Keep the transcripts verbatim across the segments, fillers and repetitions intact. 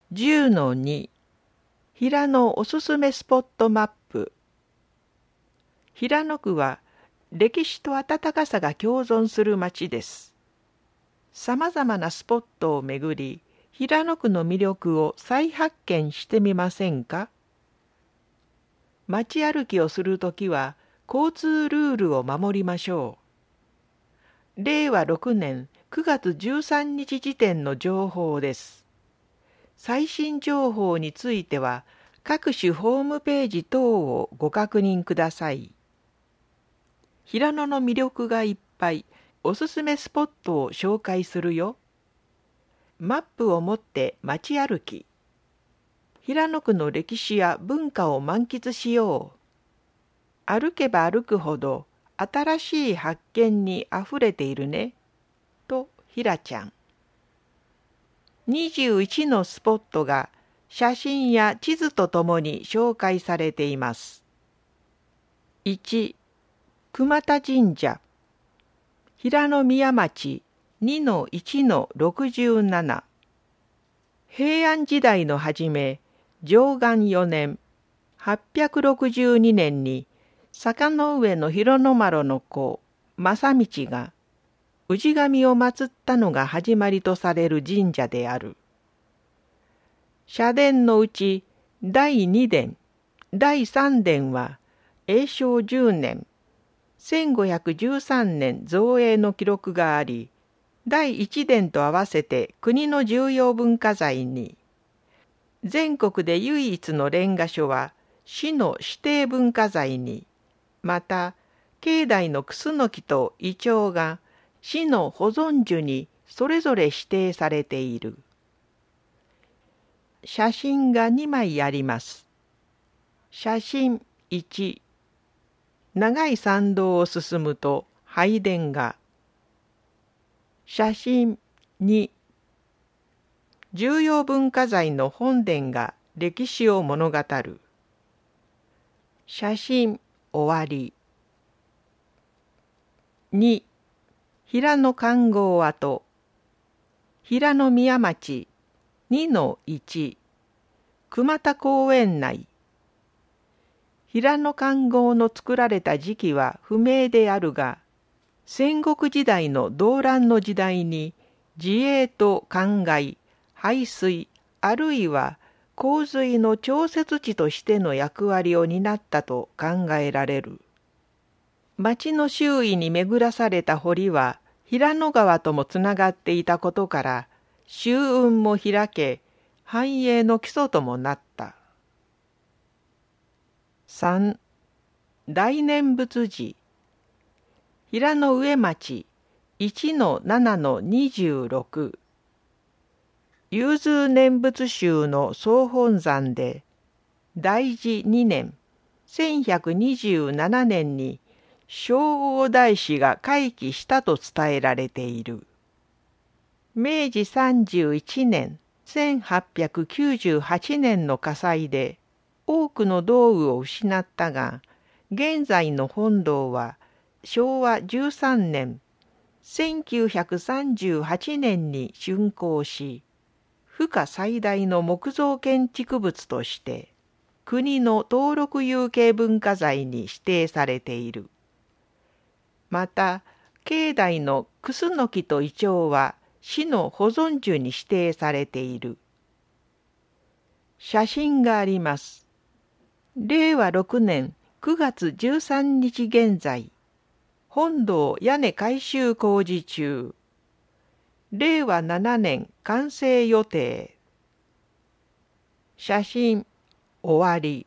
じゅうのに 平野おすすめスポットマップ。平野区は歴史と温かさが共存する町です。さまざまなスポットを巡り、平野区の魅力を再発見してみませんか？街歩きをするときは交通ルールを守りましょう。れいわろくねんくがつじゅうさんにち時点の情報です。最新情報については各種ホームページ等をご確認ください。平野の魅力がいっぱい、おすすめスポットを紹介するよ。マップを持って街歩き。平野区の歴史や文化を満喫しよう。歩けば歩くほど新しい発見にあふれているね。とひらちゃん。にじゅういちのスポットが写真や地図とともに紹介されています。いち、熊田神社。平野宮町 にのいちのろくじゅうなな。平安時代の初め、貞観よねん、はっぴゃくろくじゅうにねんに坂の上の広野丸の子、正道が氏神を祀ったのが始まりとされる神社である。社殿のうちだいにでん、だいさんでんは永正じゅうねん、せんごひゃくじゅうさんねん造営の記録があり、だいいちでんと合わせて国の重要文化財に、全国で唯一のレンガ所は市の指定文化財に、また境内のクスノキとイチョウが市の保存樹にそれぞれ指定されている。写真がにまいあります。写真いち、長い参道を進むと拝殿が。写真に、重要文化財の本殿が歴史を物語る。写真終わり。に、平野観光跡。平野宮町 にのいち、熊田公園内。平野観光の作られた時期は不明であるが、戦国時代の動乱の時代に自衛と灌漑、排水、あるいは洪水の調節地としての役割を担ったと考えられる。町の周囲に巡らされた堀は平野川ともつながっていたことから、舟運も開け、繁栄の基礎ともなった。さん、大念仏寺。平野上町 いちのななのにじゅうろく。融通念仏宗の総本山で、大治にねん、せんひゃくにじゅうななねんに聖王大師が開基したと伝えられている。めいじさんじゅういちねん、せんはっぴゃくきゅうじゅうはちねんの火災で多くの道具を失ったが、現在の本堂はしょうわじゅうさんねん、せんきゅうひゃくさんじゅうはちねんに竣工し、府下最大の木造建築物として国の登録有形文化財に指定されている。また、境内のクスノキとイチョウは市の保存樹に指定されている。写真があります。れいわろくねんくがつじゅうさんにち現在、本堂屋根改修工事中。れいわななねん完成予定。写真終わり。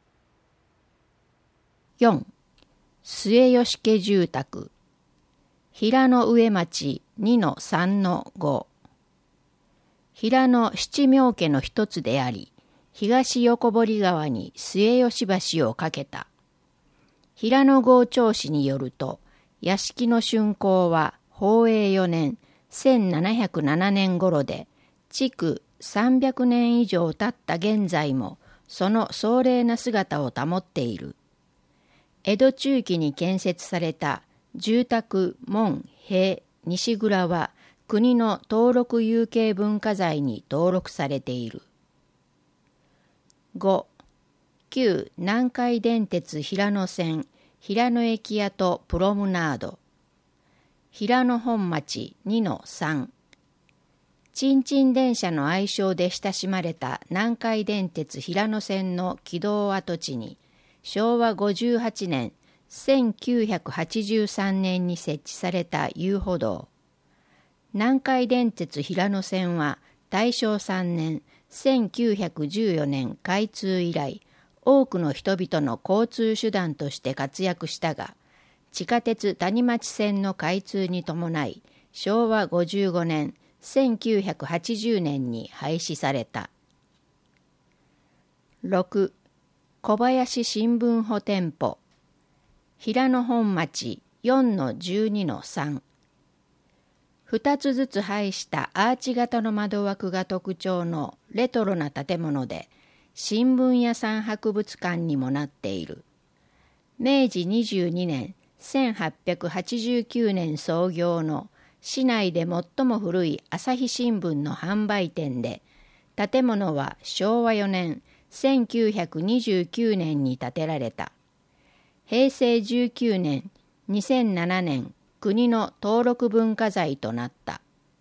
よん、末吉家住宅。平野上町 にのさんのご。平野七名家の一つであり、東横堀川に末吉橋を架けた。平野郷町史によると、屋敷の竣工は宝永よねん、せんななひゃくななねん頃で、築さんびゃくねん以上経った現在も、その壮麗な姿を保っている。江戸中期に建設された住宅門塀西蔵は国の登録有形文化財に登録されている。 ご、旧南海電鉄平野線平野駅跡プロムナード。平野本町 にのさん。ちんちん電車の愛称で親しまれた南海電鉄平野線の軌道跡地に、しょうわごじゅうはちねん、せんきゅうひゃくはちじゅうさんねんに設置された遊歩道。南海電鉄平野線は大正さんねん、せんきゅうひゃくじゅうよねん開通以来、多くの人々の交通手段として活躍したが、地下鉄谷町線の開通に伴い、しょうわごじゅうごねん、せんきゅうひゃくはちじゅうねんに廃止された。ろく、小林新聞保店舗。平野本町 よんのじゅうにのさん。二つずつ配したアーチ型の窓枠が特徴のレトロな建物で、新聞屋さん博物館にもなっている。めいじにじゅうにねん、せんはっぴゃくはちじゅうきゅうねん創業の市内で最も古い朝日新聞の販売店で、建物はしょうわよねん、せんきゅうひゃくにじゅうきゅうねんに建てられた。へいせいじゅうきゅうねん、にせんななねん、国の登録文化財となった。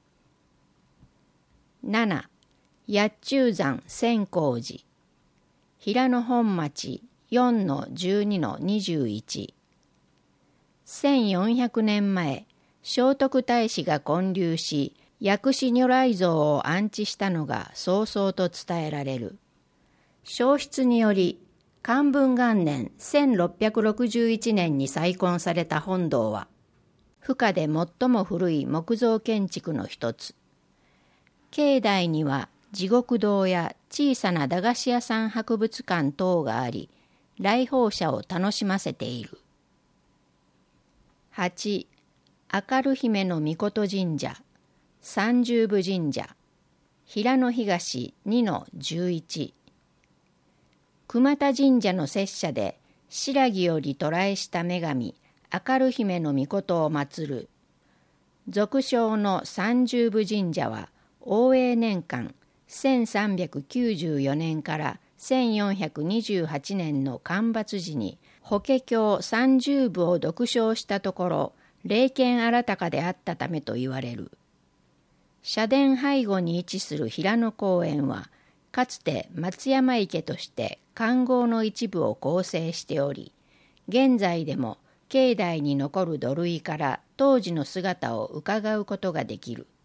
なな、八中山千光寺。平野本町 よんのじゅうにのにじゅういち。せんよんひゃくねんまえ、聖徳太子が建立し、薬師如来像を安置したのが早々と伝えられる。焼失により、寛文元年せんろっぴゃくろくじゅういちねんに再建された本堂は、府下で最も古い木造建築の一つ。境内には地獄堂や小さな駄菓子屋さん博物館等があり、来訪者を楽しませている。はち、明る姫の命神社、三十部神社、平野東 にのじゅういち。熊田神社の摂社で、白木より渡来した女神、明る姫の命を祀る。俗称の三十部神社は、応永年間、せんさんびゃくきゅうじゅうよねんからせんよんひゃくにじゅうはちねんの干ばつ時に、法華経三十部を読唱したところ、霊験あらたかであったためと言われる。社殿背後に位置する平野公園は、かつて松山池として環濠の一部を構成しており、現在でも境内に残る土塁から当時の姿を伺うことができる。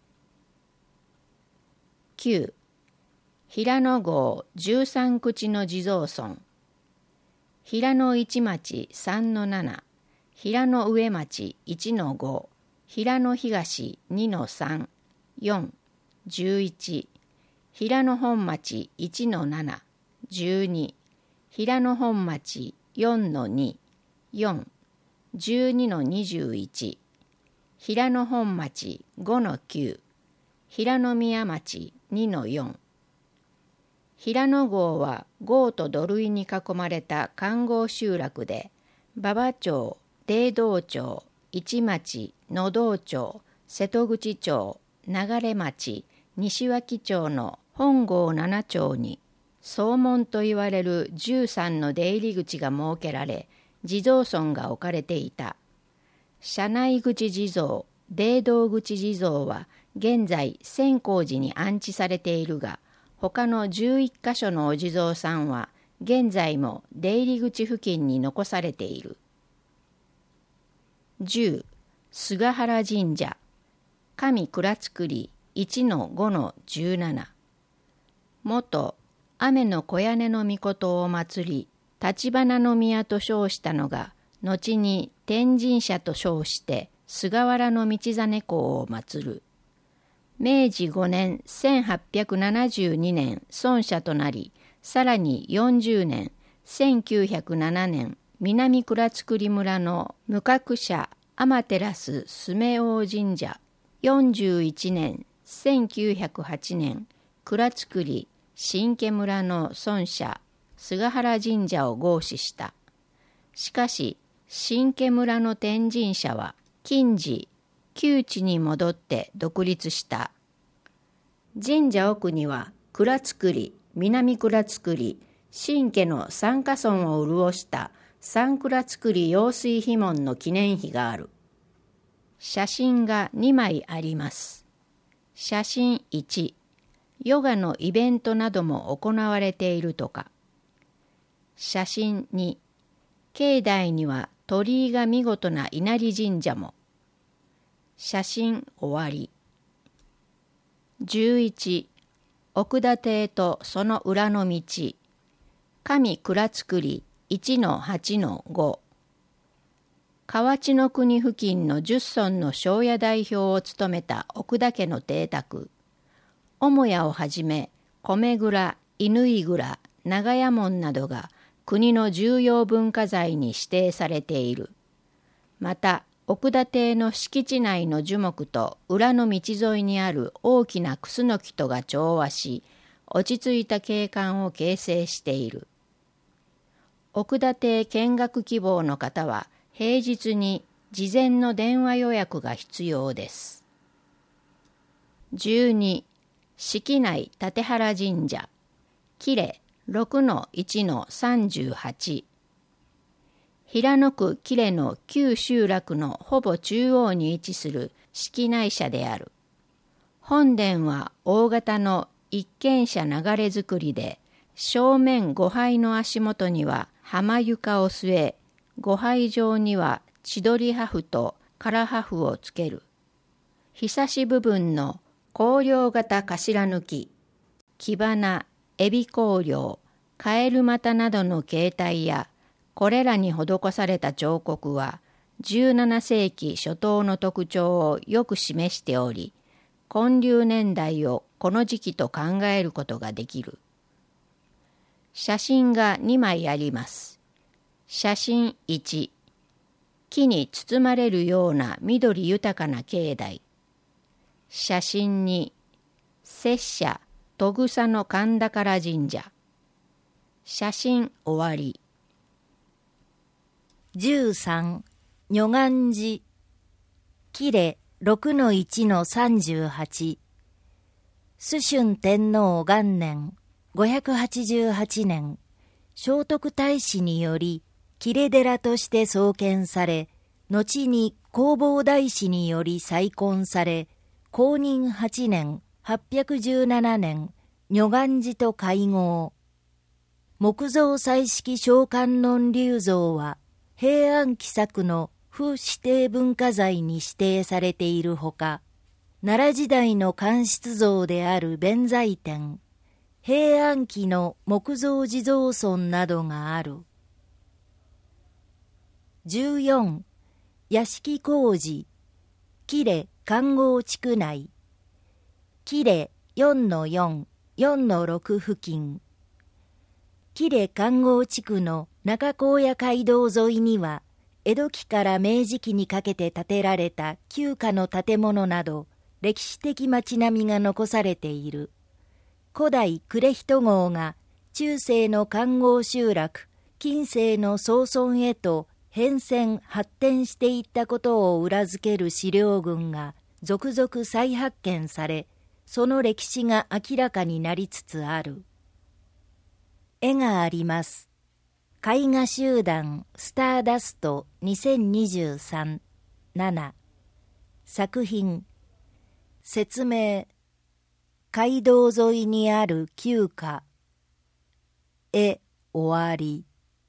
きゅう、平野郷十三口の地蔵尊。平野一町さんのなな、平野上町いちのご、平野東にのさん、よん、じゅういち、平野本町いちのなな、じゅうに、平野本町よんのに、よん、じゅうにのにじゅういち、平野本町ごのきゅう、平野宮町にのよん。平野郷は郷と土塁に囲まれた環濠集落で、馬場町、定道町、市町、野道町、瀬戸口町、流町、西脇町の本郷なな町に、総門といわれるじゅうさんの出入り口が設けられ、地蔵尊が置かれていた。社内口地蔵、泥道口地蔵は現在千光寺に安置されているが、他のじゅういっかしょのお地蔵さんは現在も出入り口付近に残されている。じゅう、菅原神社、上倉造いちのごのじゅうなな。元雨の小屋根の命を祀り、橘宮と称したのが、後に天神社と称して菅原道真公を祀る。めいじごねんせんはっぴゃくななじゅうにねん孫社となり、さらによんじゅうねんせんきゅうひゃくななねん南倉造村の無角社天照ス王神社、よんじゅういちねんせんきゅうひゃくはちねん倉造新家村の孫社菅原神社を合祀した。しかし新家村の天神社は近時旧地に戻って独立した。神社奥には倉造、南倉造、 新家の三家村を潤した三蔵造り用水碑文の記念碑がある。写真がにまいあります。写真いち、ヨガのイベントなども行われているとか。写真に、境内には鳥居が見事な稲荷神社も。写真終わり。じゅういち、奥田邸とその裏の道。上蔵造り いちのはちのご。河内の国付近のじゅっ村の庄屋代表を務めた奥田家の邸宅。母屋をはじめ、米蔵、乾蔵、長屋門などが国の重要文化財に指定されている。また、奥田邸の敷地内の樹木と裏の道沿いにある大きなクスノキとが調和し、落ち着いた景観を形成している。奥田邸見学希望の方は、平日に事前の電話予約が必要です。じゅうに、式内立原神社、喜連 ろくのいちのさんじゅうはち。平野区喜連の旧集落のほぼ中央に位置する式内社である。本殿は大型の一軒社流れ造りで、正面ご拝の足元には浜床を据え、ご拝上には千鳥破風と唐破風をつける。ひさし部分の香料型頭抜き、木花、エビ香料、カエル股などの形態や、これらに施された彫刻は、じゅうななせいき初頭の特徴をよく示しており、建立年代をこの時期と考えることができる。写真がにまいあります。写真いち、木に包まれるような緑豊かな境内。写真に、摂社戸草の神宝神社。写真終わり。 じゅうさん、女願寺。喜連 ろくのいちのさんじゅうはち。崇春天皇元年ごひゃくはちじゅうはちねん、聖徳太子により喜連寺として創建され、後に弘法大師により再建され、弘仁はちねんはっぴゃくじゅうななねん、女願寺と会合。木造彩色小観音立像は、平安期作の府指定文化財に指定されているほか、奈良時代の乾漆像である弁財天、平安期の木造地蔵尊などがある。じゅうよん、屋敷工事。喜連環合地区内。喜連 よんのよん、よんのろく付近。喜連環合地区の中高野街道沿いには、江戸期から明治期にかけて建てられた旧家の建物など、歴史的町並みが残されている。古代呉人号が中世の環合集落、近世の総村へと変遷発展していったことを裏付ける資料群が続々再発見され、その歴史が明らかになりつつある。絵があります。絵画集団スターダストにせんにじゅうさん、なな。作品。説明。街道沿いにある旧家。絵終わり。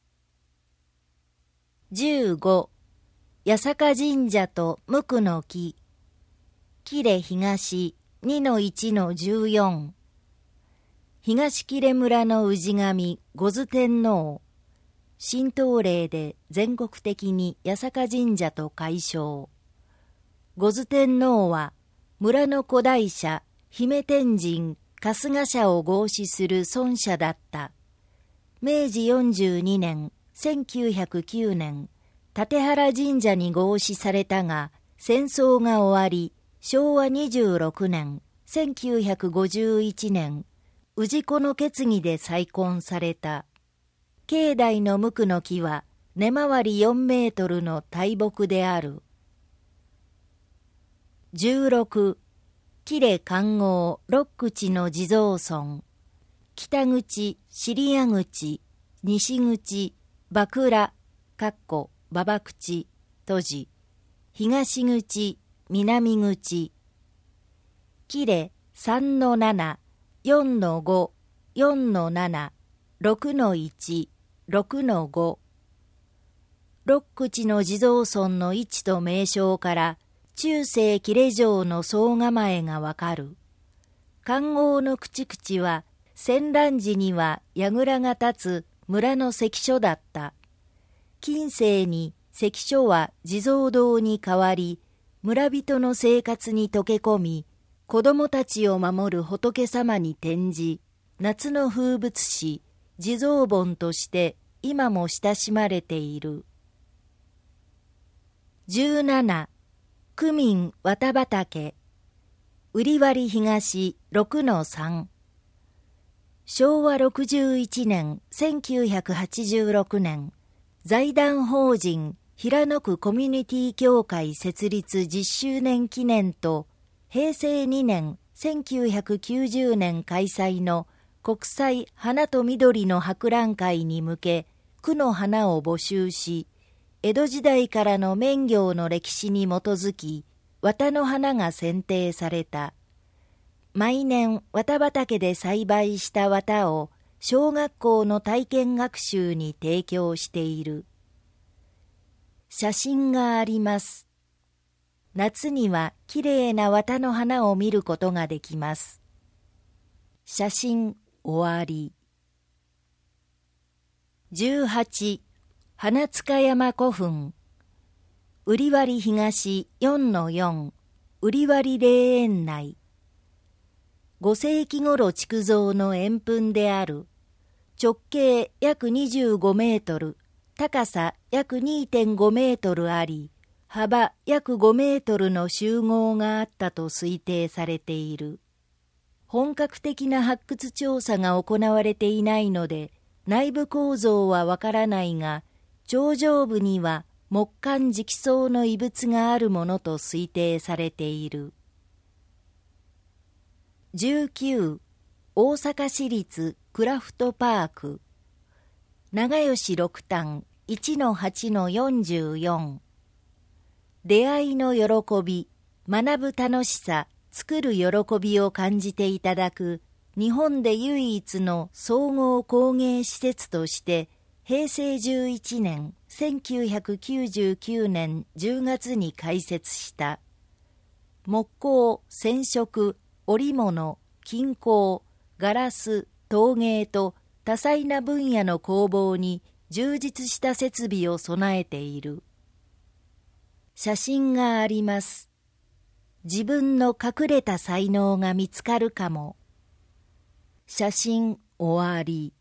じゅうご、八坂神社と無垢の木。喜連東 にのいちのじゅうよん。東喜連村の氏神五頭天皇。神道令で全国的に八坂神社と改称。五頭天皇は村の古代社姫天神春日社を合祀する孫社だった。めいじよんじゅうにねん、せんきゅうひゃくきゅうねん、立原神社に合祀されたが、戦争が終わり、しょうわにじゅうろくねん、せんきゅうひゃくごじゅういちねん、氏子の決議で再建された。境内の無垢の木は根回りよんメートルの大木である。じゅうろく、喜連環合六口の地蔵尊。 北口、尻屋口、西口、馬倉、かっこ馬場口、閉じ、東口、南口、きれさんのなな、よんのご、よんのなな、ろくのいち、ろくのご。六口の地蔵尊の位置と名称から中世切城の総構えがわかる。環濠の口々は戦乱時には櫓が立つ村の関所だった。近世に関所は地蔵堂に変わり、村人の生活に溶け込み、子供たちを守る仏様に転じ、夏の風物詩、地蔵盆として今も親しまれている。じゅうなな、区民綿畑、売割東ろくのさん。しょうわろくじゅういちねん、せんきゅうひゃくはちじゅうろくねん、財団法人平野区コミュニティ協会設立じゅっしゅうねん記念と、平成にねん、せんきゅうひゃくきゅうじゅうねん開催の国際花と緑の博覧会に向け、区の花を募集し、江戸時代からの綿業の歴史に基づき、綿の花が選定された。毎年綿畑で栽培した綿を小学校の体験学習に提供している。写真があります。夏にはきれいな綿の花を見ることができます。写真終わり。じゅうはち、花塚山古墳。売割東よんのよん、売割霊園内。ごせいき頃築造の円墳である。直径約にじゅうごメートル、高さ約 にてんごメートルあり、幅約ごメートルの集合があったと推定されている。本格的な発掘調査が行われていないので、内部構造はわからないが、頂上部には木簡直層の遺物があるものと推定されている。じゅうきゅう、大阪市立クラフトパーク。長吉六反いちのはちのよんじゅうよん。出会いの喜び、学ぶ楽しさ、作る喜びを感じていただく日本で唯一の総合工芸施設として平成じゅういちねん、せんきゅうひゃくきゅうじゅうきゅうねんじゅうがつに開設した。木工、染色、織物、金工、ガラス、陶芸と多彩な分野の工房に充実した設備を備えている。写真があります。自分の隠れた才能が見つかるかも。写真終わり。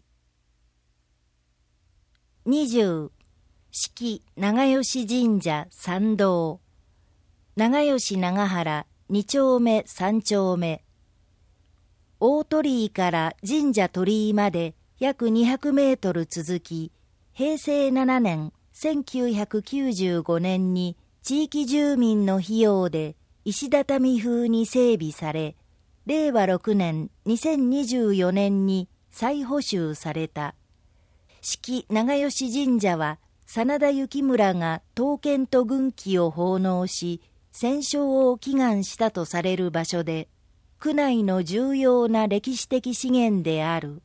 にじゅう、四季長吉神社参道。長吉長原に丁目さん丁目。大鳥居から神社鳥居まで約にひゃくメートル続き、平成ななねん、せんきゅうひゃくきゅうじゅうごねんに地域住民の費用で石畳風に整備され、れいわろくねん、にせんにじゅうよねんに再補修された。四季長吉神社は、真田幸村が刀剣と軍旗を奉納し、戦勝を祈願したとされる場所で、区内の重要な歴史的資源である。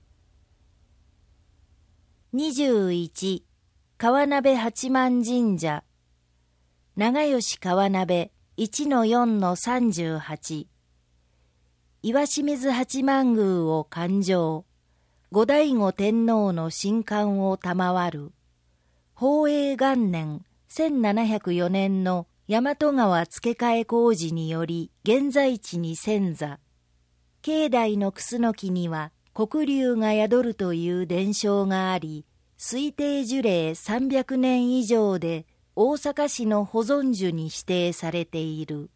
にじゅういち、川鍋八幡神社。長吉川鍋いちのよんのさんじゅうはち。岩清水八幡宮を観賞。後醍醐天皇の神冠を賜る。宝永元年せんななひゃくよねんの大和川付け替え工事により現在地に遷座。境内のクスノキには黒龍が宿るという伝承があり、推定樹齢さんびゃくねん以上で大阪市の保存樹に指定されている。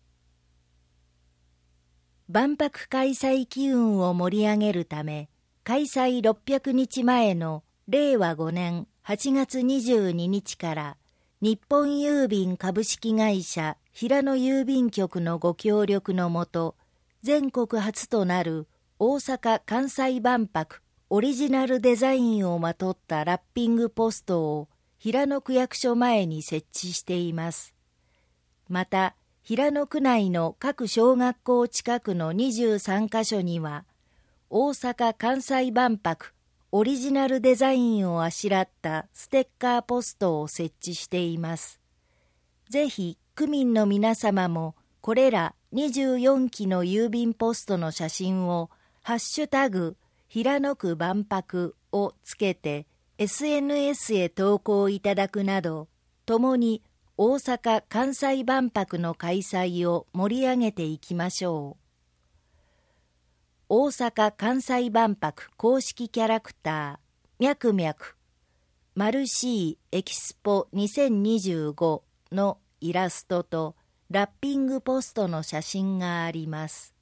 万博開催機運を盛り上げるため、開催ろっぴゃくにちまえのれいわごねんはちがつにじゅうににちから日本郵便株式会社平野郵便局のご協力のもと、全国初となる大阪・関西万博オリジナルデザインをまとったラッピングポストを平野区役所前に設置しています。また、平野区内の各小学校近くのにじゅうさんカ所には、大阪・関西万博オリジナルデザインをあしらったステッカーポストを設置しています。ぜひ区民の皆様もこれらにじゅうよんきの郵便ポストの写真をハッシュタグ平野区万博をつけて エスエヌエス へ投稿いただくなど、共に大阪・関西万博の開催を盛り上げていきましょう。大阪・関西万博公式キャラクター、ミャクミャク、マルシーエキスポにせんにじゅうごのイラストとラッピングポストの写真があります。